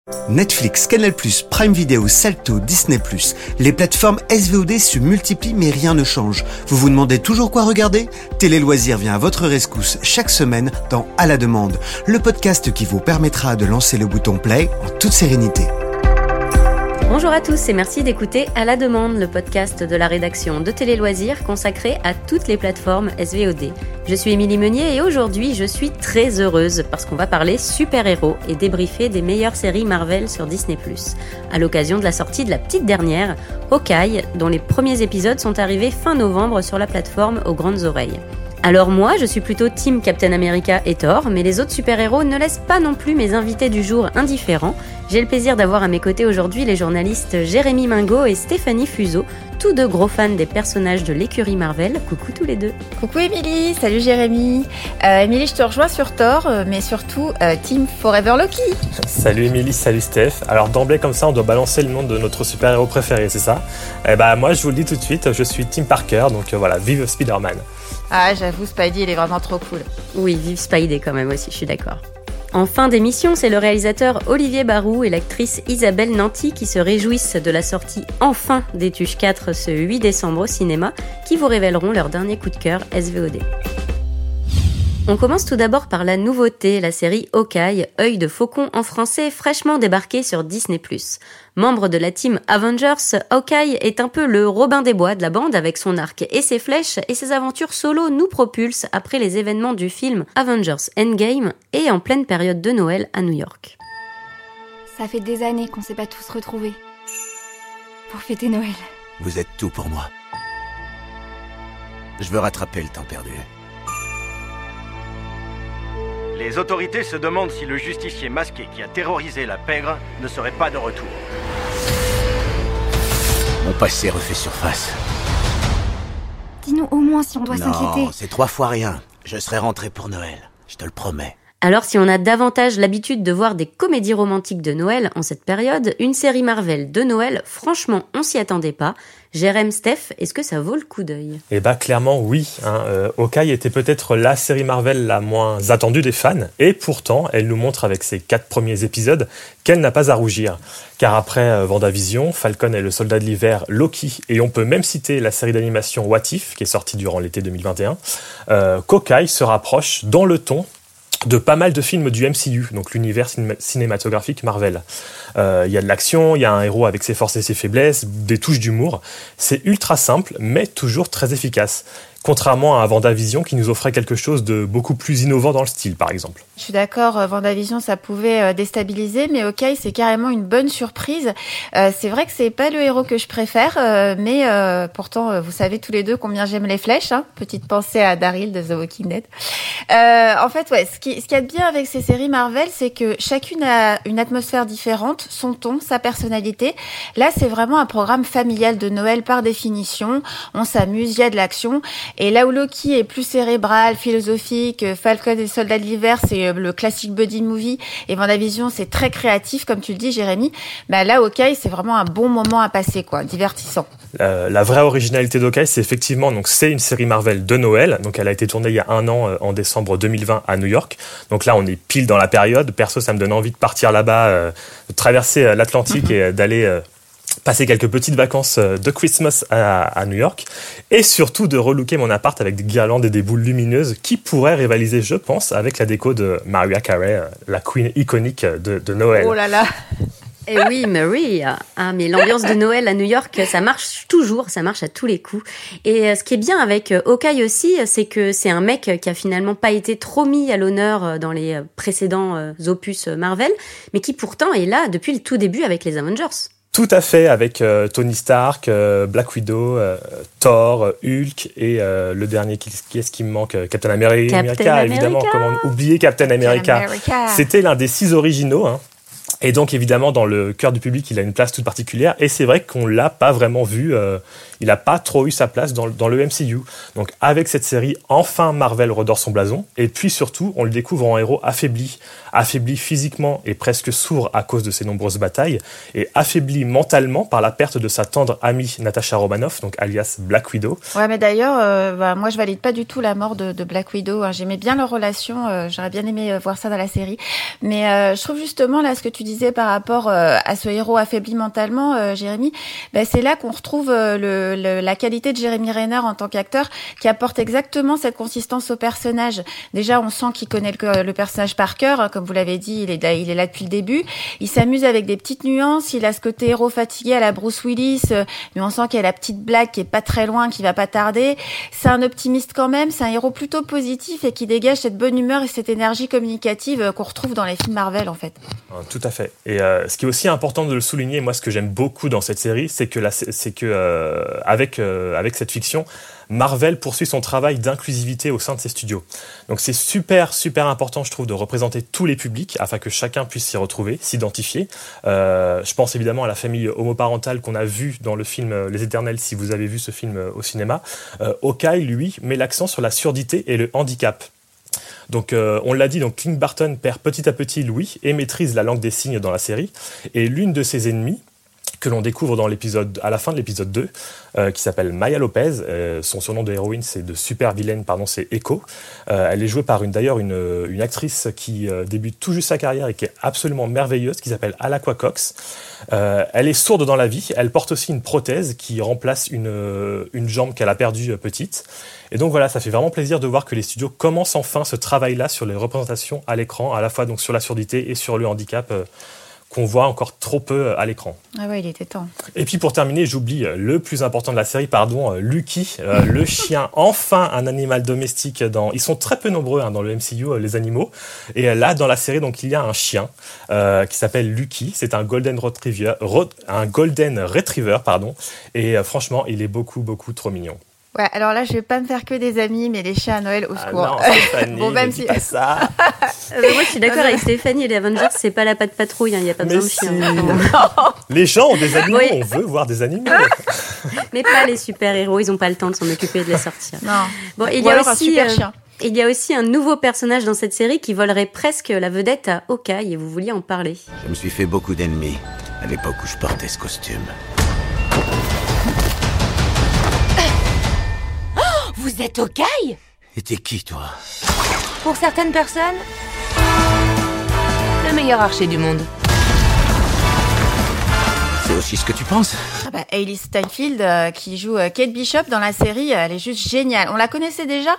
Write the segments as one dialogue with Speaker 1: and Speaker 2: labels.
Speaker 1: Netflix, Canal+, Prime Video, Salto, Disney+. Les plateformes SVOD se multiplient mais rien ne change. Vous vous demandez toujours quoi regarder ? Télé Loisirs vient à votre rescousse chaque semaine dans À la demande, le podcast qui vous permettra de lancer le bouton play en toute sérénité.
Speaker 2: Bonjour à tous et merci d'écouter À la demande, le podcast de la rédaction de Télé Loisirs consacré à toutes les plateformes SVOD. Je suis Émilie Meunier et aujourd'hui je suis très heureuse parce qu'on va parler super-héros et débriefer des meilleures séries Marvel sur Disney+, à l'occasion de la sortie de la petite dernière, Hawkeye, dont les premiers épisodes sont arrivés fin novembre sur la plateforme aux grandes oreilles. Alors moi, je suis plutôt team Captain America et Thor, mais les autres super-héros ne laissent pas non plus mes invités du jour indifférents. J'ai le plaisir d'avoir à mes côtés aujourd'hui les journalistes Jérémy Mingot et Stéphanie Fuseau, tous deux gros fans des personnages de l'écurie Marvel. Coucou tous les deux.
Speaker 3: Coucou Émilie, salut Jérémy. Émilie, je te rejoins sur Thor, mais surtout team Forever Loki.
Speaker 4: Salut Émilie, salut Steph. Alors d'emblée comme ça, on doit balancer le nom de notre super-héros préféré, c'est ça ? Moi, je vous le dis tout de suite, je suis Team Parker, donc voilà, vive Spider-Man.
Speaker 3: Ah, j'avoue, Spidey, il est vraiment trop cool.
Speaker 2: Oui, vive Spidey quand même aussi, je suis d'accord. En fin d'émission, c'est le réalisateur Olivier Barou et l'actrice Isabelle Nanty qui se réjouissent de la sortie enfin des Tuches 4 ce 8 décembre au cinéma, qui vous révéleront leur dernier coup de cœur SVOD. On commence tout d'abord par la nouveauté, la série Hawkeye, Œil de Faucon en français, fraîchement débarqué sur Disney+. Membre de la team Avengers, Hawkeye est un peu le Robin des Bois de la bande avec son arc et ses flèches, et ses aventures solo nous propulsent après les événements du film Avengers Endgame et en pleine période de Noël à New York.
Speaker 5: Ça fait des années qu'on s'est pas tous retrouvés pour fêter Noël.
Speaker 6: Vous êtes tout pour moi. Je veux rattraper le temps perdu.
Speaker 7: Les autorités se demandent si le justicier masqué qui a terrorisé la pègre ne serait pas de retour.
Speaker 6: Mon passé refait surface.
Speaker 5: Dis-nous au moins si on doit s'inquiéter.
Speaker 6: Non, c'est 3 fois rien. Je serai rentré pour Noël, je te le promets.
Speaker 2: Alors si on a davantage l'habitude de voir des comédies romantiques de Noël en cette période, une série Marvel de Noël, franchement on s'y attendait pas. Jérém, Steph, est-ce que ça vaut le coup d'œil ?
Speaker 4: Clairement oui. Hawkeye était peut-être la série Marvel la moins attendue des fans, et pourtant elle nous montre avec ses 4 premiers épisodes qu'elle n'a pas à rougir. Car après WandaVision, Falcon et le Soldat de l'Hiver, Loki, et on peut même citer la série d'animation What If, qui est sortie durant l'été 2021, qu'Hawkeye se rapproche dans le ton de pas mal de films du MCU, donc l'univers cinématographique Marvel. Il y a de l'action, il y a un héros avec ses forces et ses faiblesses, des touches d'humour. C'est ultra simple, mais toujours très efficace. Contrairement à WandaVision qui nous offrait quelque chose de beaucoup plus innovant dans le style, par exemple.
Speaker 3: Je suis d'accord, WandaVision, ça pouvait déstabiliser, mais Hawkeye, c'est carrément une bonne surprise. C'est vrai que c'est pas le héros que je préfère, mais pourtant, vous savez tous les deux combien j'aime les flèches. Hein. Petite pensée à Daryl de The Walking Dead. En fait, ouais, ce qu'il y a de bien avec ces séries Marvel, c'est que chacune a une atmosphère différente, son ton, sa personnalité. Là, c'est vraiment un programme familial de Noël par définition. On s'amuse, il y a de l'action. Et là où Loki est plus cérébral, philosophique, Falcon et le Soldat de l'Hiver, c'est le classique buddy movie, et WandaVision, c'est très créatif, comme tu le dis, Jérémy. Là, Hawkeye, c'est vraiment un bon moment à passer, quoi, divertissant.
Speaker 4: La vraie originalité d'Hawkeye, c'est effectivement, donc c'est une série Marvel de Noël. Donc elle a été tournée il y a 1 an, en décembre 2020 à New York. Donc là, on est pile dans la période. Perso, ça me donne envie de partir là-bas, de traverser l'Atlantique et d'aller passer quelques petites vacances de Christmas à New York, et surtout de relooker mon appart avec des guirlandes et des boules lumineuses qui pourraient rivaliser, je pense, avec la déco de Mariah Carey, la queen iconique de Noël.
Speaker 3: Oh là là.
Speaker 2: Eh oui, Maria. Ah, mais l'ambiance de Noël à New York, ça marche toujours, ça marche à tous les coups. Et ce qui est bien avec Hawkeye aussi, c'est que c'est un mec qui a finalement pas été trop mis à l'honneur dans les précédents opus Marvel, mais qui pourtant est là depuis le tout début avec les Avengers.
Speaker 4: Tout à fait, avec Tony Stark, Black Widow, Thor, Hulk et le dernier, qui est-ce qui me manque ? Captain America, évidemment. Comment oublier Captain America. C'était l'un des 6 originaux, hein. Et donc, évidemment, dans le cœur du public, il a une place toute particulière. Et c'est vrai qu'on l'a pas vraiment vu. Il n'a pas trop eu sa place dans le MCU. Donc, avec cette série, enfin, Marvel redore son blason. Et puis, surtout, on le découvre en héros affaibli. Affaibli physiquement et presque sourd à cause de ses nombreuses batailles. Et affaibli mentalement par la perte de sa tendre amie Natasha Romanoff, donc alias Black Widow.
Speaker 3: Ouais, mais d'ailleurs, moi, je valide pas du tout la mort de Black Widow. J'aimais bien leur relation. J'aurais bien aimé voir ça dans la série. Mais je trouve justement, là, ce que tu dis disais par rapport à ce héros affaibli mentalement, Jérémy, c'est là qu'on retrouve la qualité de Jeremy Renner en tant qu'acteur, qui apporte exactement cette consistance au personnage. Déjà, on sent qu'il connaît le personnage par cœur, hein, comme vous l'avez dit, il est là depuis le début. Il s'amuse avec des petites nuances, il a ce côté héros fatigué à la Bruce Willis, mais on sent qu'il y a la petite blague qui est pas très loin, qui va pas tarder. C'est un optimiste quand même, c'est un héros plutôt positif et qui dégage cette bonne humeur et cette énergie communicative qu'on retrouve dans les films Marvel, en fait.
Speaker 4: Tout à fait. Et ce qui est aussi important de le souligner, moi, ce que j'aime beaucoup dans cette série, c'est que avec cette fiction, Marvel poursuit son travail d'inclusivité au sein de ses studios. Donc c'est super, super important, je trouve, de représenter tous les publics afin que chacun puisse s'y retrouver, s'identifier. Je pense évidemment à la famille homoparentale qu'on a vue dans le film Les Éternels, si vous avez vu ce film au cinéma. Hawkeye, lui, met l'accent sur la surdité et le handicap. Donc on l'a dit, donc Clint Barton perd petit à petit l'ouïe et maîtrise la langue des signes dans la série. Et l'une de ses ennemies, que l'on découvre à la fin de l'épisode 2, qui s'appelle Maya Lopez. Son surnom de héroïne, c'est de super vilaine, c'est Echo. Elle est jouée par une actrice qui débute tout juste sa carrière et qui est absolument merveilleuse, qui s'appelle Alaqua Cox. Elle est sourde dans la vie. Elle porte aussi une prothèse qui remplace une jambe qu'elle a perdue petite. Et donc voilà, ça fait vraiment plaisir de voir que les studios commencent enfin ce travail-là sur les représentations à l'écran, à la fois donc sur la surdité et sur le handicap, qu'on voit encore trop peu à l'écran.
Speaker 3: Ah ouais, il était temps.
Speaker 4: Et puis pour terminer, j'oublie le plus important de la série, Lucky, le chien, enfin un animal domestique. Ils sont très peu nombreux dans le MCU, les animaux. Et là, dans la série, donc il y a un chien qui s'appelle Lucky. C'est un Golden Retriever, Et franchement, il est beaucoup, beaucoup trop mignon.
Speaker 3: Ouais, alors là, je vais pas me faire que des amis, mais les chiens à Noël, au secours.
Speaker 4: Non, Stéphanie,
Speaker 3: bon, même si...
Speaker 4: pas ça.
Speaker 2: Moi, je suis d'accord avec Stéphanie, les Avengers, c'est pas la patte patrouille, il n'y a pas besoin de chiens.
Speaker 4: Les gens ont des animaux, on veut voir des animaux.
Speaker 2: Mais pas les super-héros, ils n'ont pas le temps de s'en occuper et de les sortir.
Speaker 3: Non.
Speaker 2: Bon, il y a aussi un nouveau personnage dans cette série qui volerait presque la vedette à Hawkeye, et vous vouliez en parler.
Speaker 6: Je me suis fait beaucoup d'ennemis à l'époque où je portais ce costume.
Speaker 8: Vous êtes Hawkeye ?
Speaker 6: Et t'es qui, toi ?
Speaker 8: Pour certaines personnes, le meilleur archer du monde.
Speaker 6: C'est aussi ce que tu penses ?
Speaker 3: Hailey Steinfeld qui joue Kate Bishop dans la série, elle est juste géniale. On la connaissait déjà,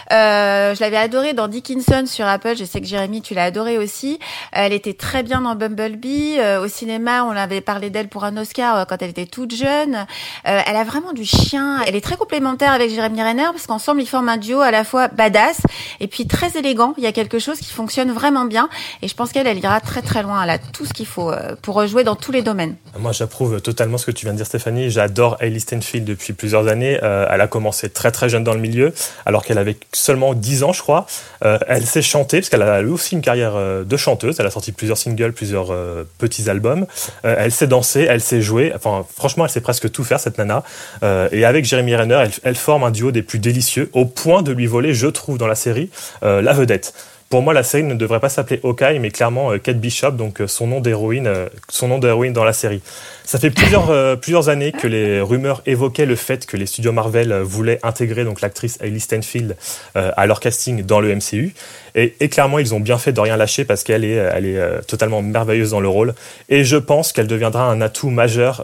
Speaker 3: je l'avais adorée dans Dickinson sur Apple, je sais que Jérémy tu l'as adorée aussi. Elle était très bien dans Bumblebee, au cinéma on avait parlé d'elle pour un Oscar quand elle était toute jeune. Elle a vraiment du chien, elle est très complémentaire avec Jeremy Renner parce qu'ensemble ils forment un duo à la fois badass et puis très élégant. Il y a quelque chose qui fonctionne vraiment bien et je pense qu'elle ira très très loin, elle a tout ce qu'il faut pour jouer dans tous les domaines.
Speaker 4: Moi j'approuve totalement ce que tu viens de dire Stéphanie, j'adore Hailey Steinfeld depuis plusieurs années. Elle a commencé très très jeune dans le milieu, alors qu'elle avait seulement 10 ans je crois. Elle sait chanter, parce qu'elle a aussi une carrière de chanteuse, elle a sorti plusieurs singles, plusieurs petits albums. Elle sait danser, elle sait jouer, enfin franchement elle sait presque tout faire cette nana. Et avec Jeremy Renner, elle forme un duo des plus délicieux, au point de lui voler, je trouve dans la série, la vedette. Pour moi, la série ne devrait pas s'appeler Hawkeye, mais clairement Kate Bishop, donc son nom d'héroïne dans la série. Ça fait plusieurs années que les rumeurs évoquaient le fait que les studios Marvel voulaient intégrer donc l'actrice Hailey Steinfeld à leur casting dans le MCU. Et clairement, ils ont bien fait de rien lâcher parce qu'elle est totalement merveilleuse dans le rôle. Et je pense qu'elle deviendra un atout majeur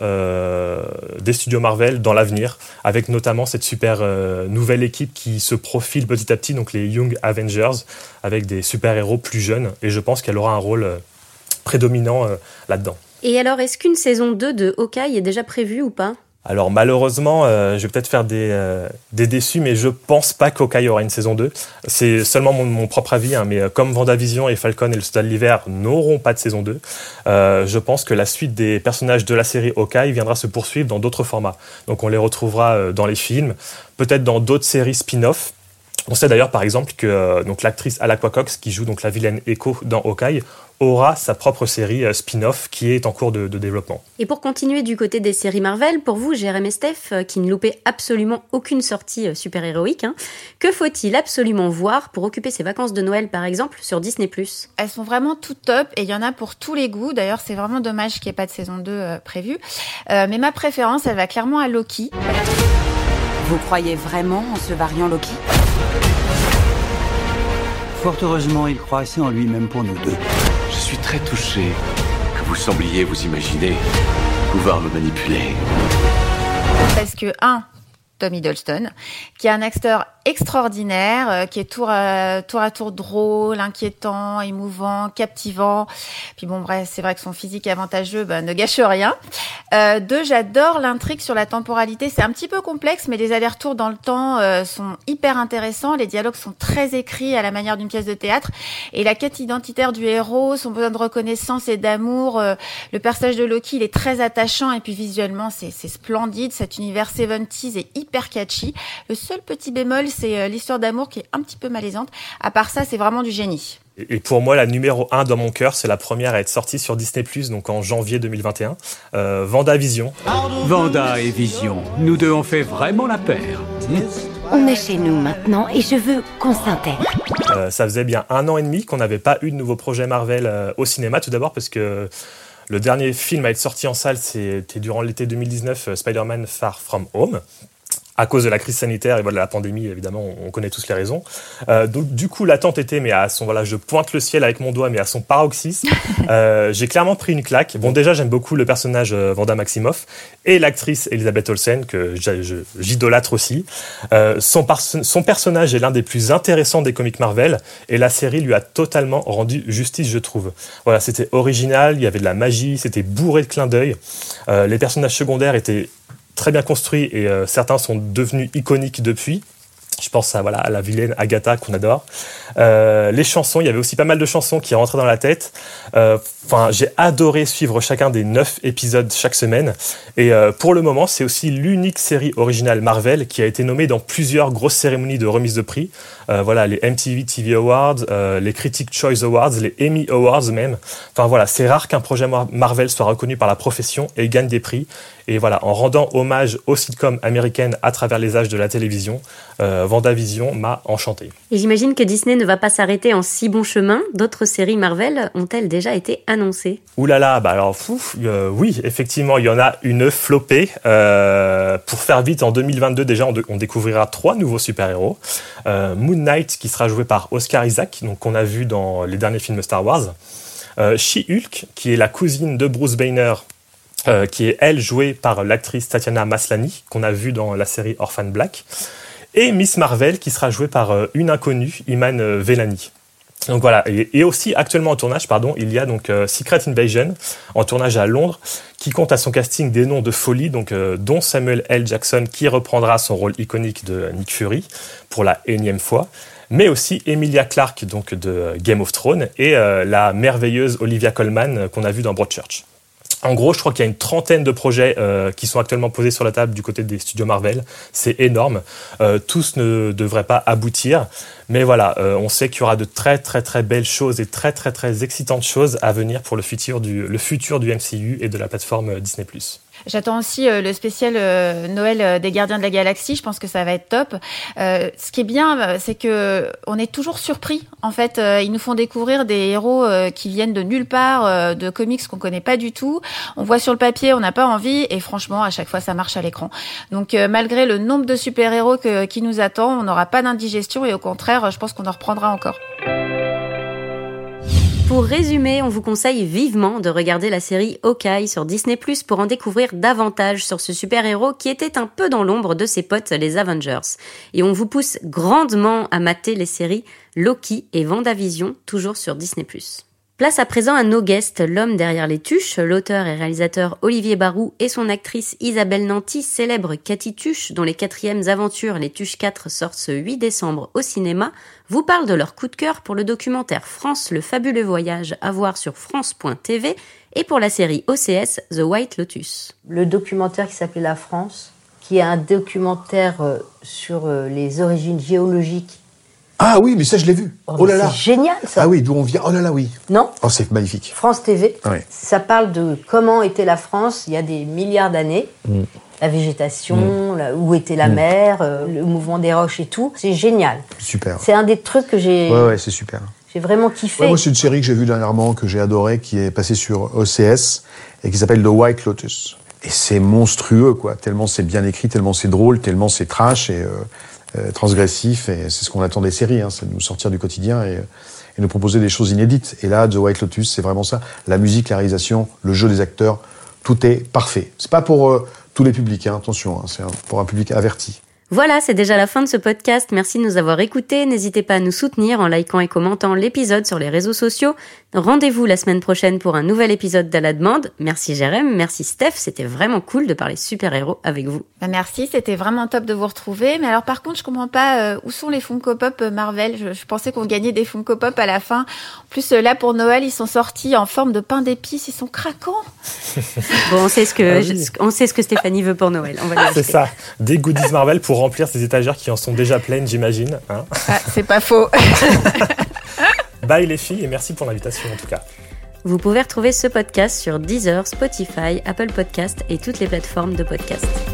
Speaker 4: des studios Marvel dans l'avenir, avec notamment cette super nouvelle équipe qui se profile petit à petit, donc les Young Avengers, avec des super-héros plus jeunes. Et je pense qu'elle aura un rôle prédominant là-dedans.
Speaker 2: Et alors, est-ce qu'une saison 2 de Hawkeye est déjà prévue ou pas ?
Speaker 4: Alors malheureusement, je vais peut-être faire des déçus, mais je pense pas qu'Hawkeye aura une saison 2. C'est seulement mon propre avis, mais comme WandaVision et Falcon et le Soldat de l'Hiver n'auront pas de saison 2, je pense que la suite des personnages de la série Hawkeye viendra se poursuivre dans d'autres formats. Donc on les retrouvera dans les films, peut-être dans d'autres séries spin-off. On sait d'ailleurs par exemple que donc l'actrice Alaqua Cox, qui joue donc la vilaine Echo dans Hawkeye, aura sa propre série spin-off qui est en cours de développement.
Speaker 2: Et pour continuer du côté des séries Marvel, pour vous, Jérém et Steph, qui ne loupaient absolument aucune sortie super-héroïque, que faut-il absolument voir pour occuper ses vacances de Noël, par exemple, sur Disney+?
Speaker 3: Elles sont vraiment toutes top et il y en a pour tous les goûts. D'ailleurs, c'est vraiment dommage qu'il n'y ait pas de saison 2 prévue. Mais ma préférence, elle va clairement à Loki.
Speaker 8: Vous croyez vraiment en ce variant Loki ?
Speaker 9: Fort heureusement, il croit assez en lui-même pour nous deux.
Speaker 10: Je suis très touché
Speaker 9: Vous sembliez vous imaginer pouvoir me manipuler.
Speaker 3: Parce que, Tom Hiddleston, qui est un acteur extraordinaire, qui est tour à tour drôle, inquiétant, émouvant, captivant. Puis bon, bref, c'est vrai que son physique avantageux ne gâche rien. 2, j'adore l'intrigue sur la temporalité. C'est un petit peu complexe, mais les allers-retours dans le temps sont hyper intéressants. Les dialogues sont très écrits à la manière d'une pièce de théâtre. Et la quête identitaire du héros, son besoin de reconnaissance et d'amour. Le personnage de Loki, il est très attachant. Et puis visuellement, c'est splendide. Cet univers 70s est hyper catchy. Le seul petit bémol, c'est l'histoire d'amour qui est un petit peu malaisante. À part ça, c'est vraiment du génie.
Speaker 4: Et pour moi, la numéro 1 dans mon cœur, c'est la première à être sortie sur Disney+, donc en janvier 2021. WandaVision.
Speaker 10: Wanda et Vision, nous deux on fait vraiment la paire.
Speaker 11: On est chez nous maintenant et je veux qu'on s'intègre.
Speaker 4: Ça faisait bien 1 an et demi qu'on n'avait pas eu de nouveau projet Marvel au cinéma, tout d'abord parce que le dernier film à être sorti en salle, c'était durant l'été 2019, Spider-Man Far From Home. À cause de la crise sanitaire et voilà, la pandémie, évidemment, on connaît tous les raisons. Donc, du coup, l'attente était, mais je pointe le ciel avec mon doigt, mais à son paroxysme. J'ai clairement pris une claque. Bon, déjà, j'aime beaucoup le personnage Wanda Maximoff et l'actrice Elizabeth Olsen, que j'idolâtre aussi. Son personnage est l'un des plus intéressants des comics Marvel et la série lui a totalement rendu justice, je trouve. Voilà, c'était original, il y avait de la magie, c'était bourré de clins d'œil. Les personnages secondaires étaient très bien construit et certains sont devenus iconiques depuis. Je pense à la vilaine Agatha qu'on adore. Les chansons, il y avait aussi pas mal de chansons qui rentraient dans la tête. J'ai adoré suivre chacun des 9 épisodes chaque semaine. Et pour le moment, c'est aussi l'unique série originale Marvel qui a été nommée dans plusieurs grosses cérémonies de remise de prix. Les MTV TV Awards, les Critics' Choice Awards, les Emmy Awards même. C'est rare qu'un projet Marvel soit reconnu par la profession et gagne des prix. Et voilà, en rendant hommage aux sitcoms américaines à travers les âges de la télévision, WandaVision m'a enchanté.
Speaker 2: Et j'imagine que Disney ne va pas s'arrêter en si bon chemin. D'autres séries Marvel ont-elles déjà été annoncées ?
Speaker 4: Ouh là là, oui, effectivement, il y en a une flopée. Pour faire vite, en 2022, déjà, on découvrira 3 nouveaux super-héros. Moon Knight, qui sera joué par Oscar Isaac, donc qu'on a vu dans les derniers films Star Wars. She-Hulk, qui est la cousine de Bruce Banner, qui est, elle, jouée par l'actrice Tatiana Maslany, qu'on a vue dans la série Orphan Black, et Miss Marvel, qui sera jouée par une inconnue, Iman Vellani. Donc voilà, et aussi actuellement en tournage, il y a donc Secret Invasion, en tournage à Londres, qui compte à son casting des noms de folie, dont Samuel L. Jackson, qui reprendra son rôle iconique de Nick Fury pour la énième fois, mais aussi Emilia Clarke, donc de Game of Thrones, et la merveilleuse Olivia Colman, qu'on a vue dans Broadchurch. En gros, je crois qu'il y a une 30aine de projets qui sont actuellement posés sur la table du côté des studios Marvel. C'est énorme. Tous ne devraient pas aboutir. Mais voilà, on sait qu'il y aura de très très très belles choses et très très très excitantes choses à venir pour le futur du MCU et de la plateforme Disney+.
Speaker 3: J'attends aussi le spécial Noël des Gardiens de la Galaxie. Je pense que ça va être top. Ce qui est bien, c'est que on est toujours surpris. En fait, ils nous font découvrir des héros qui viennent de nulle part, de comics qu'on connaît pas du tout. On voit sur le papier, on n'a pas envie, et franchement, à chaque fois, ça marche à l'écran. Donc, malgré le nombre de super-héros qui nous attend, on n'aura pas d'indigestion, et au contraire, je pense qu'on en reprendra encore.
Speaker 2: Pour résumer, on vous conseille vivement de regarder la série Hawkeye sur Disney+, pour en découvrir davantage sur ce super-héros qui était un peu dans l'ombre de ses potes les Avengers. Et on vous pousse grandement à mater les séries Loki et WandaVision, toujours sur Disney+. Place à présent à nos guests, l'homme derrière les tuches, l'auteur et réalisateur Olivier Barou et son actrice Isabelle Nanty, célèbre Cathy Tuche, dont les 4e aventures, les Tuches 4, sortent ce 8 décembre au cinéma, vous parlent de leur coup de cœur pour le documentaire France, le fabuleux voyage à voir sur France.tv et pour la série OCS, The White Lotus.
Speaker 12: Le documentaire qui s'appelait La France, qui est un documentaire sur les origines géologiques.
Speaker 13: Ah oui, mais ça, je l'ai vu. Oh là là.
Speaker 12: C'est génial, ça.
Speaker 13: Ah oui, d'où on vient. Oh là là, oui.
Speaker 12: Non ?
Speaker 13: Oh, c'est magnifique.
Speaker 12: France TV.
Speaker 13: Ouais.
Speaker 12: Ça parle de comment était la France il y a des milliards d'années. La végétation, où était la mer, le mouvement des roches et tout. C'est génial.
Speaker 13: Super.
Speaker 12: C'est un des trucs que j'ai...
Speaker 13: Ouais, c'est super.
Speaker 12: J'ai vraiment kiffé.
Speaker 13: Ouais, moi, c'est une série que j'ai vue dernièrement, que j'ai adorée, qui est passée sur OCS et qui s'appelle The White Lotus. Et c'est monstrueux, quoi. Tellement c'est bien écrit, tellement c'est drôle, tellement c'est trash. Et transgressif, et c'est ce qu'on attend des séries, c'est de nous sortir du quotidien et nous proposer des choses inédites. Et là, The White Lotus, c'est vraiment ça. La musique, la réalisation, le jeu des acteurs, tout est parfait. C'est pas pour tous les publics, attention, c'est pour un public averti.
Speaker 2: Voilà, c'est déjà la fin de ce podcast. Merci de nous avoir écoutés. N'hésitez pas à nous soutenir en likant et commentant l'épisode sur les réseaux sociaux. Rendez-vous la semaine prochaine pour un nouvel épisode d'À la demande. Merci Jérém, merci Steph. C'était vraiment cool de parler super-héros avec vous.
Speaker 3: Merci, c'était vraiment top de vous retrouver. Mais alors par contre, je comprends pas où sont les Funko Pop Marvel. Je pensais qu'on gagnait des Funko Pop à la fin. En plus, là pour Noël, ils sont sortis en forme de pain d'épices. Ils sont craquants.
Speaker 2: Bon, on sait ce que Stéphanie veut pour Noël. On va les acheter.
Speaker 4: C'est ça, des goodies Marvel pour remplir ces étagères qui en sont déjà pleines, j'imagine.
Speaker 3: C'est pas faux.
Speaker 4: Bye les filles et merci pour l'invitation en tout cas.
Speaker 2: Vous pouvez retrouver ce podcast sur Deezer, Spotify, Apple Podcasts et toutes les plateformes de podcast.